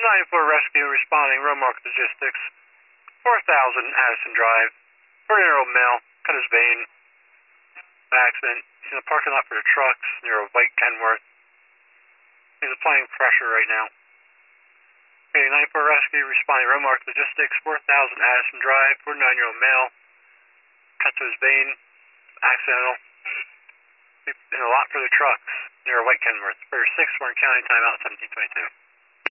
9-4 rescue responding, Romark Logistics, 4000 Addison Drive. 40-year-old male, cut his vein. Accident. He's in the parking lot for the trucks near a white Kenworth. He's applying pressure right now. Okay, 9-4 rescue responding, Romark Logistics, 4000 Addison Drive. 49-year-old male, cut to his vein. Accidental. In a lot for the trucks near a white Kenworth. For 6 Warren County, timeout 1722.